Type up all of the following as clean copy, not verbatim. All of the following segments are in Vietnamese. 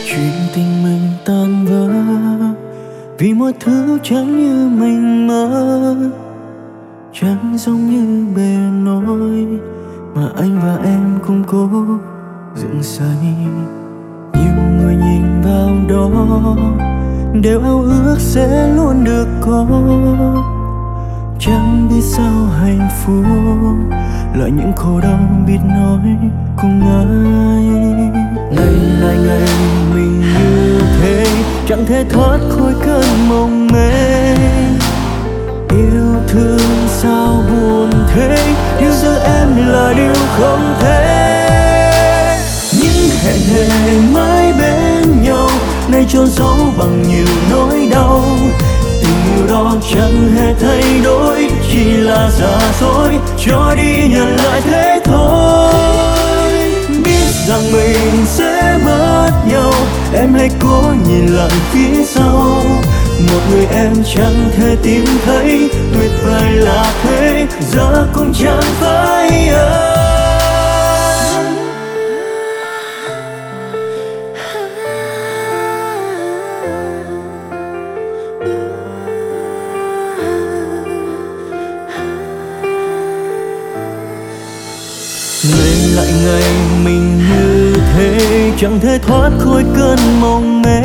Chuyện tình mình tan vỡ vì mọi thứ chẳng như mình mơ, chẳng giống như bề nổi mà anh và em cùng cố dựng xây. Nhiều người nhìn vào đó đều ao ước sẽ luôn được có, chẳng biết sao hạnh phúc là những khổ đau biết nói cùng ai. Ngày lại ngày mình như thế, chẳng thể thoát khỏi cơn mộng mê. Yêu thương sao buồn thế, yêu giữa em là điều không thể. Những hẹn thề mãi bên nhau nay chôn giấu bằng nhiều nỗi đau. Tình yêu đó chẳng hề thay đổi, chỉ là giả dối, cho đi nhận lại thế thôi. Biết rằng mình sẽ mất nhau, em hãy cố nhìn lại phía sau. Một người em chẳng thể tìm thấy, tuyệt vời là thế, giờ cũng chẳng phải anh. Ngày lại ngày mình như thế, chẳng thể thoát khỏi cơn mộng mê.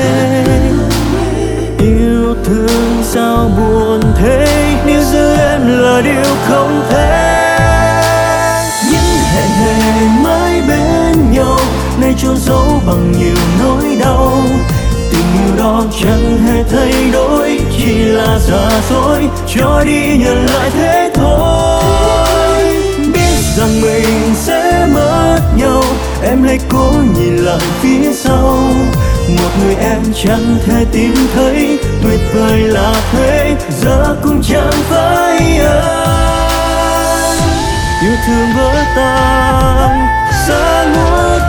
Yêu thương sao buồn thế, nếu giữ em là điều không thể. Những hẹn thề mãi bên nhau nay chôn giấu bằng nhiều nỗi đau. Tình yêu đó chẳng hề thay đổi, chỉ là giả dối, cho đi nhận lại thế thôi. Biết rằng mình sẽ mất nhau, em hãy cố nhìn lại phía sau. Một người em chẳng thể tìm thấy, tuyệt vời là thế, giờ cũng chẳng phải anh. Yêu thương vỡ tan, xa ngút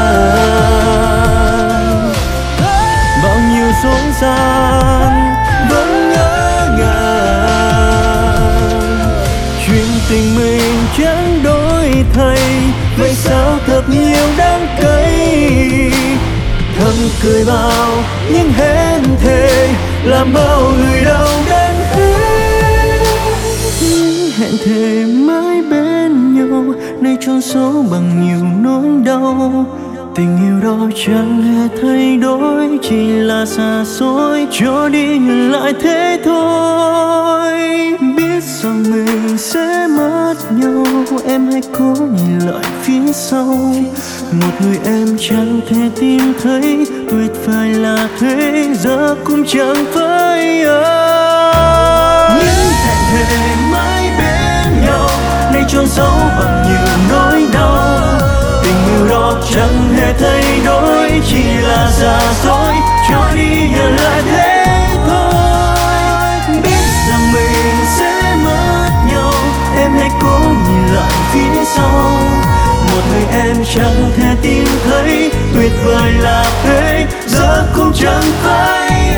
ngàn, bao nhiêu dối gian vẫn ngỡ ngàng. Chuyện tình mình chẳng đổi thay, vậy sao thật nhiều đắng cay. Thầm cười bao những hẹn thề, làm bao người đau đớn hết. Những hẹn thề mãi bên nhau nay chôn giấu bằng nhiều nỗi đau. Tình yêu đó chẳng hề thay đổi, chỉ là xa xôi, cho đi nhận lại thế thôi. Biết rằng mình sẽ mất nhau, em hãy cố nhìn lại phía sau. Một người em chẳng thể tìm thấy, tuyệt vời là thế, giờ cũng chẳng phải anh. Những hẹn thề mãi bên nhau nay chôn giấu bằng nhiều nỗi đau. Tình yêu đó chẳng hề thay đổi, chỉ là giả dối, cho đi nhận lại thế thôi. Biết rằng mình sẽ mất nhau, em hãy cố nhìn lại phía sau. Một người em chẳng thể tìm thấy, tuyệt vời là thế, giờ cũng chẳng phải